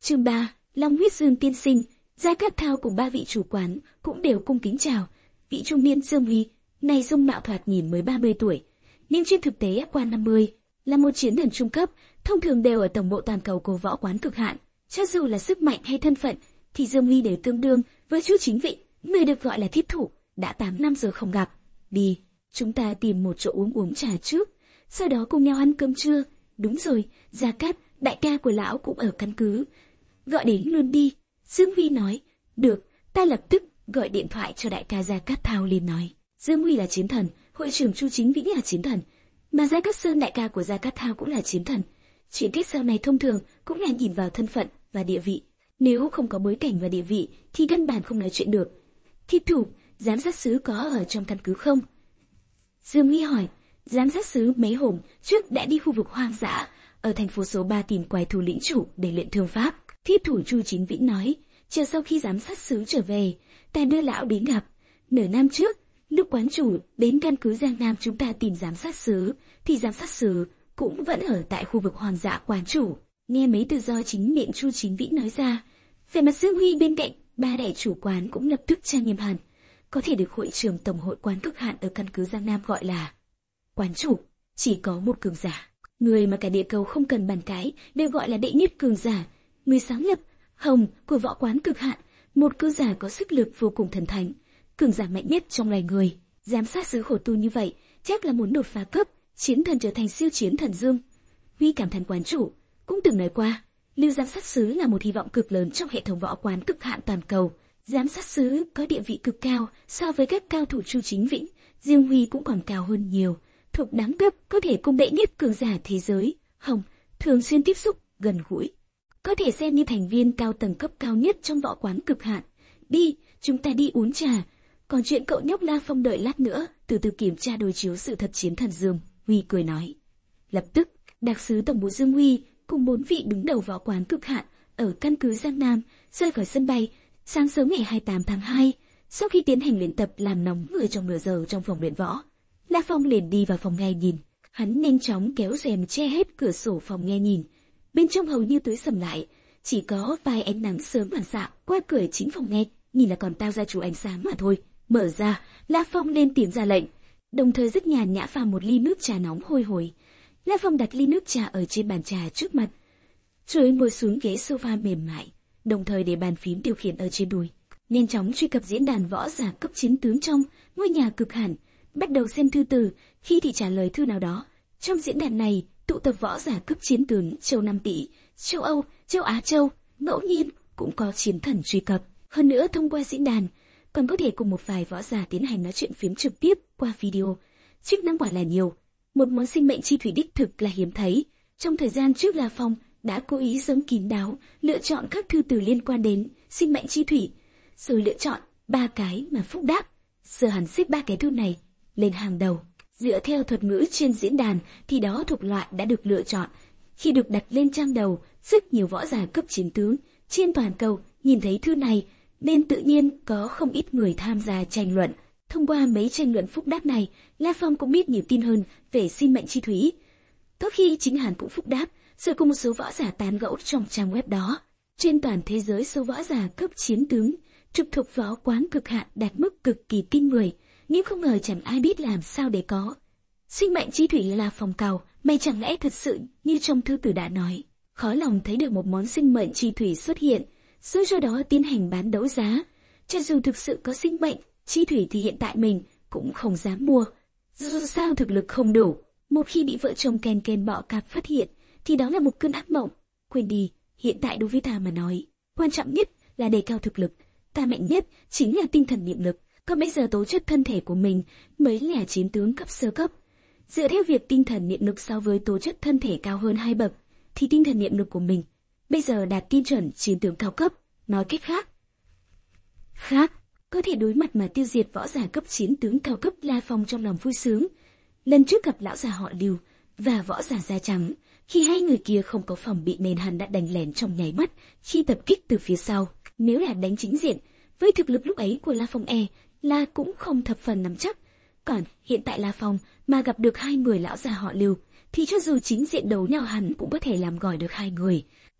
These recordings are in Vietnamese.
Chương 3, Long Huyết Dương tiên sinh. Gia Cát Thao cùng ba vị chủ quán cũng đều cung kính chào. Vị trung niên Dương Huy, này dung mạo thoạt nhìn mới 30 tuổi, nhưng trên thực tế qua 50, là một chiến thần trung cấp, thông thường đều ở tổng bộ toàn cầu của võ quán cực hạn. Cho dù là sức mạnh hay thân phận, thì Dương Huy đều tương đương với Chu Chính Vịnh, người được gọi là thiết thủ, đã 8 năm giờ không gặp. Đi, chúng ta tìm một chỗ uống trà trước, sau đó cùng nhau ăn cơm trưa. Đúng rồi, Gia Cát, đại ca của lão cũng ở căn cứ. Gọi đến luôn đi. Dương Huy nói. Được, ta lập tức gọi điện thoại cho đại ca Gia Cát Thao liền nói. Dương Huy là chiến thần, hội trưởng Chu Chính Vĩnh là chiến thần, mà Gia Cát Sơn đại ca của Gia Cát Thao cũng là chiến thần. Chuyện kết sau này thông thường cũng là nhìn vào thân phận và địa vị. Nếu không có bối cảnh và địa vị thì căn bản không nói chuyện được. Thiết thủ, giám sát sứ có ở trong căn cứ không? Dương Huy hỏi. Giám sát sứ mấy hôm trước đã đi khu vực hoang dã ở thành phố số 3 tìm quái thú lĩnh chủ để luyện thương pháp. Thiết thủ Chu Chính Vĩnh nói. Chờ sau khi giám sát sứ trở về, ta đưa lão đến gặp. Nửa năm trước, lúc quán chủ đến căn cứ Giang Nam chúng ta tìm giám sát sứ, thì giám sát sứ cũng vẫn ở tại khu vực hoang dã quán chủ. Nghe mấy từ do chính miệng Chu Chính Vĩnh nói ra, về mặt Dương Huy bên cạnh, ba đại chủ quán cũng lập tức trang nghiêm hẳn. Có thể được hội trưởng tổng hội quán cực hạn ở căn cứ Giang Nam gọi là quán chủ, chỉ có một cường giả. Người mà cả địa cầu không cần bàn cãi đều gọi là đệ nhất cường giả. Người sáng lập Hồng của võ quán cực hạn, một cường giả có sức lực vô cùng thần thánh, cường giả mạnh nhất trong loài người. Giám sát sứ khổ tu như vậy, chắc là muốn đột phá cấp chiến thần trở thành siêu chiến thần Dương. Huy cảm thán quán chủ cũng từng nói qua, lưu giám sát sứ là một hy vọng cực lớn trong hệ thống võ quán cực hạn toàn cầu. Giám sát sứ có địa vị cực cao so với các cao thủ Chu Chính Vĩnh, riêng Huy cũng còn cao hơn nhiều, thuộc đẳng cấp có thể cùng đệ nhất cường giả thế giới. Hồng thường xuyên tiếp xúc gần gũi, có thể xem như thành viên cao tầng cấp cao nhất trong võ quán cực hạn. Đi, chúng ta đi uống trà. Còn chuyện cậu nhóc La Phong đợi lát nữa, từ từ kiểm tra đối chiếu sự thật chiến thần Dương. Huy cười nói. Lập tức, đặc sứ tổng bộ Dương Huy cùng 4 vị đứng đầu võ quán cực hạn ở căn cứ Giang Nam rời khỏi sân bay sáng sớm ngày 28 tháng 2. Sau khi tiến hành luyện tập làm nóng người trong nửa giờ trong phòng luyện võ, La Phong liền đi vào phòng nghe nhìn. Hắn nhanh chóng kéo rèm che hết cửa sổ phòng nghe nhìn. Bên trong hầu như tối sầm lại, chỉ có vài ánh nắng sớm phản xạ qua cửa chính phòng nghe, nhìn là còn tao ra chú ánh sáng mà thôi. Mở ra, La Phong lên tiếng ra lệnh, đồng thời rất nhàn nhã pha một ly nước trà nóng hôi hổi. La Phong đặt ly nước trà ở trên bàn trà trước mặt, rồi ngồi xuống ghế sofa mềm mại, đồng thời để bàn phím điều khiển ở trên đùi. Nhanh chóng truy cập diễn đàn võ giả cấp chiến tướng trong ngôi nhà cực hạn, bắt đầu xem thư từ, khi thì trả lời thư nào đó. Trong diễn đàn này, tụ tập võ giả cấp chiến tướng châu Nam Tỷ, châu Âu, châu Á Châu, ngẫu nhiên cũng có chiến thần truy cập. Hơn nữa thông qua diễn đàn, còn có thể cùng một vài võ giả tiến hành nói chuyện phiếm trực tiếp qua video. Chức năng quả là nhiều. Một món sinh mệnh chi thủy đích thực là hiếm thấy. Trong thời gian trước, La Phong đã cố ý giấu kín đáo lựa chọn các thư từ liên quan đến sinh mệnh chi thủy, rồi lựa chọn 3 cái mà phúc đáp. Giờ hắn xếp 3 cái thư này lên hàng đầu. Dựa theo thuật ngữ trên diễn đàn thì đó thuộc loại đã được lựa chọn. Khi được đặt lên trang đầu, rất nhiều võ giả cấp chiến tướng trên toàn cầu nhìn thấy thư này, nên tự nhiên có không ít người tham gia tranh luận. Thông qua mấy tranh luận phúc đáp này, La Phong cũng biết nhiều tin hơn về sinh mệnh chi thủy. Có khi chính hắn cũng phúc đáp, rồi cùng một số võ giả tán gẫu trong trang web đó. Trên toàn thế giới, số võ giả cấp chiến tướng trực thuộc võ quán cực hạn đạt mức cực kỳ kinh người, nhưng không ngờ chẳng ai biết làm sao để có. Sinh mệnh chi thủy là phòng cầu, mày chẳng lẽ thật sự như trong thư tử đã nói. Khó lòng thấy được một món sinh mệnh chi thủy xuất hiện, rồi sau đó tiến hành bán đấu giá. Cho dù thực sự có sinh mệnh chi thủy thì hiện tại mình cũng không dám mua. Dù sao thực lực không đủ, một khi bị vợ chồng Ken Ken bọ cạp phát hiện thì đó là một cơn ác mộng. Quên đi, hiện tại đối với ta mà nói, quan trọng nhất là đề cao thực lực. Ta mạnh nhất chính là tinh thần niệm lực, còn bây giờ tố chất thân thể của mình mới là chiến tướng cấp sơ cấp. Dựa theo việc tinh thần niệm lực so với tố chất thân thể cao hơn 2 bậc, thì tinh thần niệm lực của mình bây giờ đạt tiêu chuẩn chiến tướng cao cấp. Nói cách khác, có thể đối mặt mà tiêu diệt võ giả cấp chiến tướng cao cấp. La Phong trong lòng vui sướng. Lần trước gặp lão già họ Lưu và võ giả da trắng, khi hai người kia không có phòng bị nên hắn đã đánh lén trong nháy mắt khi tập kích từ phía sau. Nếu là đánh chính diện, với thực lực lúc ấy của La Phong là cũng không thập phần nắm chắc. Còn hiện tại La Phong mà gặp được 2 người lão già họ Lưu, thì cho dù chính diện đấu nhau hắn cũng có thể làm gỏi được 2 người.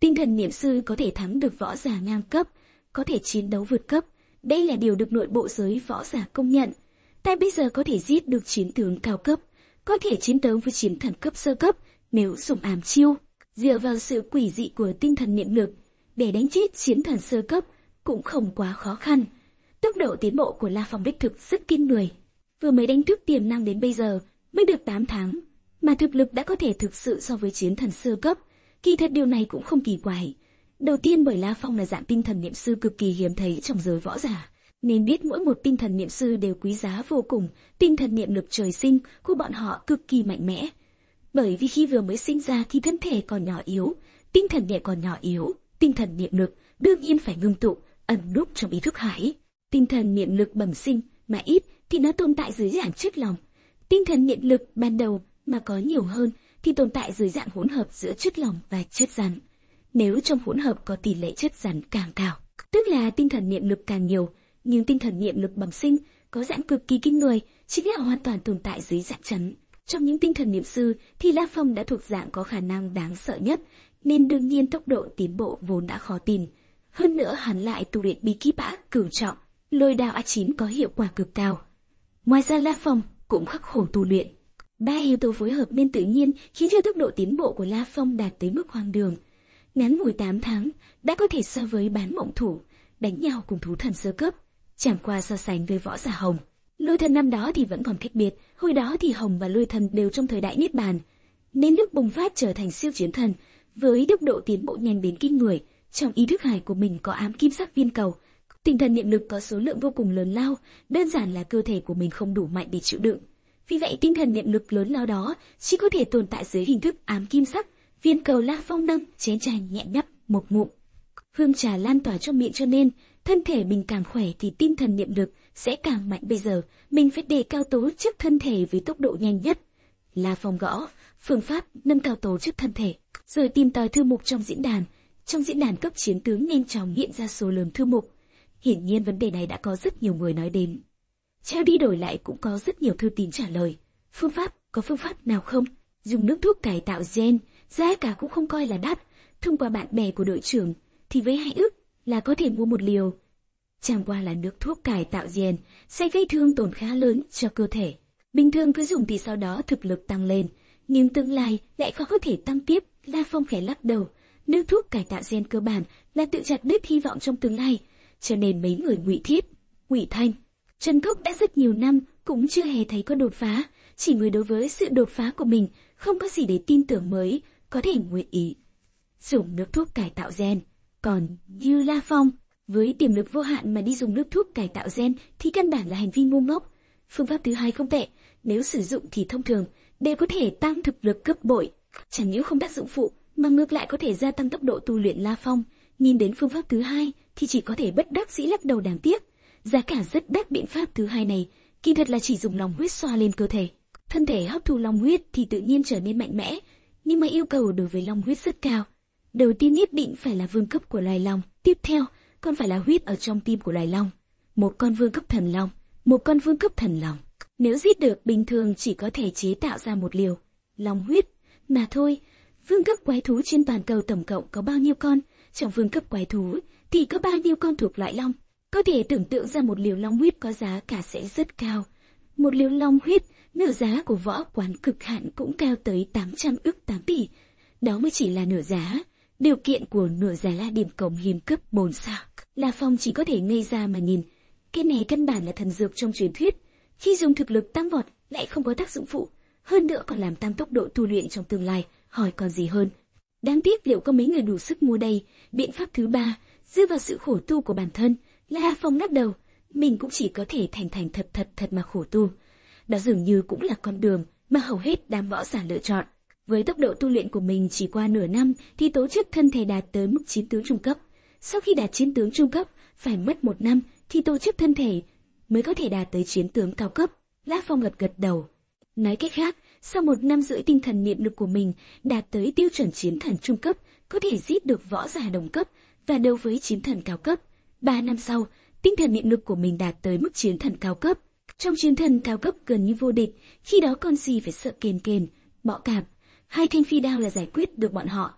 Tinh thần niệm sư có thể thắng được võ giả ngang cấp, có thể chiến đấu vượt cấp. Đây là điều được nội bộ giới võ giả công nhận. Ta bây giờ có thể giết được chiến tướng cao cấp, có thể chiến đấu với chiến thần cấp sơ cấp nếu dùng ám chiêu. Dựa vào sự quỷ dị của tinh thần niệm lực, để đánh chết chiến thần sơ cấp cũng không quá khó khăn. Tốc độ tiến bộ của La Phong đích thực rất kinh người. Vừa mới đánh thức tiềm năng đến bây giờ mới được 8 tháng, mà thực lực đã có thể thực sự so với chiến thần sơ cấp. Kỳ thật điều này cũng không kỳ quái. Đầu tiên bởi La Phong là dạng tinh thần niệm sư cực kỳ hiếm thấy trong giới võ giả, nên biết mỗi một tinh thần niệm sư đều quý giá vô cùng. Tinh thần niệm lực trời sinh của bọn họ cực kỳ mạnh mẽ. Bởi vì khi vừa mới sinh ra thì thân thể còn nhỏ yếu, tinh thần niệm còn nhỏ yếu, tinh thần niệm lực đương nhiên phải ngưng tụ, ẩn núp trong ý thức hải. Tinh thần niệm lực bẩm sinh mà ít thì nó tồn tại dưới dạng chất lỏng. Tinh thần niệm lực ban đầu mà có nhiều hơn thì tồn tại dưới dạng hỗn hợp giữa chất lỏng và chất rắn. Nếu trong hỗn hợp có tỷ lệ chất rắn càng cao, tức là tinh thần niệm lực càng nhiều, nhưng tinh thần niệm lực bẩm sinh có dạng cực kỳ kinh người, chính là hoàn toàn tồn tại dưới dạng trắng. Trong những tinh thần niệm sư thì La Phong đã thuộc dạng có khả năng đáng sợ nhất, nên đương nhiên tốc độ tiến bộ vốn đã khó tin. Hơn nữa hắn lại tu luyện bí kíp cửu trọng, lôi đao A9 có hiệu quả cực cao. Ngoài ra La Phong cũng khắc khổ tu luyện. 3 yếu tố phối hợp nên tự nhiên khiến cho tốc độ tiến bộ của La Phong đạt tới mức hoang đường. Ngắn ngủi 8 tháng đã có thể so với bán mộng thủ, đánh nhau cùng thú thần sơ cấp. Chẳng qua so sánh với võ giả Hồng, Lôi Thần năm đó thì vẫn còn cách biệt. Hồi đó thì Hồng và Lôi Thần đều trong thời đại niết bàn, nên lúc bùng phát trở thành siêu chiến thần, với tốc độ tiến bộ nhanh đến kinh người. Trong ý thức hải của mình có ám kim sắc viên cầu, tinh thần niệm lực có số lượng vô cùng lớn lao, đơn giản là cơ thể của mình không đủ mạnh để chịu đựng. Vì vậy tinh thần niệm lực lớn lao đó chỉ có thể tồn tại dưới hình thức ám kim sắc viên cầu. La Phong nâng chén trà nhẹ nhấp một ngụm, hương trà lan tỏa trong miệng, cho nên thân thể mình càng khỏe thì tinh thần niệm lực sẽ càng mạnh. Bây giờ mình phải đề cao tố chất thân thể với tốc độ nhanh nhất. La Phong gõ phương pháp nâng cao tố chất thân thể, rồi tìm tòi thư mục trong diễn đàn. Trong diễn đàn cấp chiến tướng nhanh chóng hiện ra số lớn thư mục. Hiển nhiên vấn đề này đã có rất nhiều người nói đến. Trao đi đổi lại cũng có rất nhiều thư tín trả lời. Phương pháp, có phương pháp nào không? Dùng nước thuốc cải tạo gen, giá cả cũng không coi là đắt. Thông qua bạn bè của đội trưởng thì với 2 ức là có thể mua 1 liều. Chẳng qua là nước thuốc cải tạo gen sẽ gây thương tổn khá lớn cho cơ thể. Bình thường cứ dùng thì sau đó thực lực tăng lên, nhưng tương lai lại khó có thể tăng tiếp. La Phong khẽ lắc đầu. Nước thuốc cải tạo gen cơ bản là tự chặt đứt hy vọng trong tương lai, cho nên mấy người Ngụy Thiếp, Ngụy Thanh, Trần Cốc đã rất nhiều năm cũng chưa hề thấy có đột phá. Chỉ người đối với sự đột phá của mình không có gì để tin tưởng mới có thể nguyện ý dùng nước thuốc cải tạo gen. Còn như La Phong, với tiềm lực vô hạn mà đi dùng nước thuốc cải tạo gen thì căn bản là hành vi ngu ngốc. Phương pháp thứ hai không tệ, nếu sử dụng thì thông thường đều có thể tăng thực lực gấp bội, chẳng những không tác dụng phụ mà ngược lại có thể gia tăng tốc độ tu luyện. La Phong nhìn đến phương pháp thứ hai thì chỉ có thể bất đắc dĩ lắc đầu. Đáng tiếc, giá cả rất đắt. Biện pháp thứ hai này kỳ thật là chỉ dùng long huyết xoa lên cơ thể, thân thể hấp thu long huyết thì tự nhiên trở nên mạnh mẽ, nhưng mà yêu cầu đối với long huyết rất cao. Đầu tiên nhất định phải là vương cấp của loài long, tiếp theo còn phải là huyết ở trong tim của loài long, một con vương cấp thần long, một con vương cấp thần long. Nếu giết được, bình thường chỉ có thể chế tạo ra 1 liều long huyết mà thôi. Vương cấp quái thú trên toàn cầu tổng cộng có bao nhiêu con? Trong vương cấp quái thú thì có bao nhiêu con thuộc loại long? Có thể tưởng tượng ra 1 liều long huyết có giá cả sẽ rất cao. 1 liều long huyết, nửa giá của võ quán cực hạn cũng cao tới 800 ức 8 tỷ. Đó mới chỉ là nửa giá. Điều kiện của nửa giá là điểm cống hiếm cấp 4 sao. La Phong chỉ có thể ngây ra mà nhìn. Cái này căn bản là thần dược trong truyền thuyết. Khi dùng thực lực tăng vọt lại không có tác dụng phụ, hơn nữa còn làm tăng tốc độ tu luyện trong tương lai, hỏi còn gì hơn. Đáng tiếc liệu có mấy người đủ sức mua đây. Biện pháp thứ 3, dựa vào sự khổ tu của bản thân. La Phong lắc đầu, mình cũng chỉ có thể thành thật mà khổ tu. Đó dường như cũng là con đường mà hầu hết đám võ giả lựa chọn. Với tốc độ tu luyện của mình chỉ qua nửa năm thì tố chất thân thể đạt tới mức chiến tướng trung cấp. Sau khi đạt chiến tướng trung cấp, phải mất 1 năm thì tố chất thân thể mới có thể đạt tới chiến tướng cao cấp. La Phong gật đầu. Nói cách khác, sau 1 năm rưỡi tinh thần niệm lực của mình đạt tới tiêu chuẩn chiến thần trung cấp, có thể giết được võ giả đồng cấp và đấu với chiến thần cao cấp. 3 năm sau, tinh thần niệm lực của mình đạt tới mức chiến thần cao cấp. Trong chiến thần cao cấp gần như vô địch, khi đó còn gì phải sợ kền, bọ cạp. 2 thanh phi đao là giải quyết được bọn họ.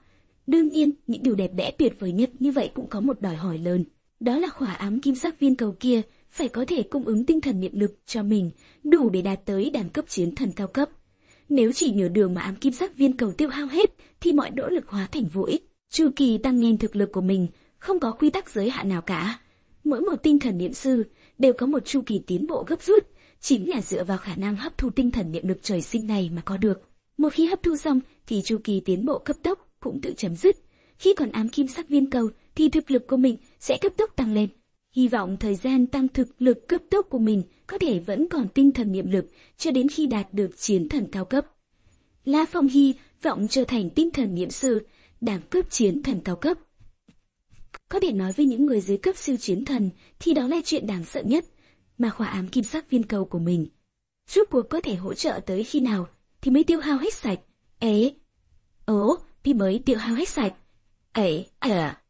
Đương nhiên, những điều đẹp đẽ tuyệt vời nhất như vậy cũng có một đòi hỏi lớn. Đó là khỏa ám kim sắc viên cầu kia phải có thể cung ứng tinh thần niệm lực cho mình, đủ để đạt tới đẳng cấp chiến thần cao cấp. Nếu chỉ nửa đường mà ám kim sắc viên cầu tiêu hao hết, thì mọi nỗ lực hóa thành vô ích. Chu kỳ tăng nhanh thực lực của mình, không có quy tắc giới hạn nào cả. Mỗi một tinh thần niệm sư đều có một chu kỳ tiến bộ gấp rút, chính là dựa vào khả năng hấp thu tinh thần niệm lực trời sinh này mà có được. Một khi hấp thu xong thì chu kỳ tiến bộ cấp tốc cũng tự chấm dứt. Khi còn ám kim sắc viên cầu thì thực lực của mình sẽ cấp tốc tăng lên. Hy vọng thời gian tăng thực lực cấp tốc của mình có thể vẫn còn tinh thần niệm lực cho đến khi đạt được chiến thần cao cấp. La Phong hy vọng trở thành tinh thần niệm sư, đẳng cấp chiến thần cao cấp. Có thể nói với những người dưới cấp siêu chiến thần thì đó là chuyện đáng sợ nhất, mà khỏa ám kim sắc viên cầu của mình rốt cuộc có thể hỗ trợ tới khi nào thì mới tiêu hao hết sạch. Thì mới tiêu hao hết sạch.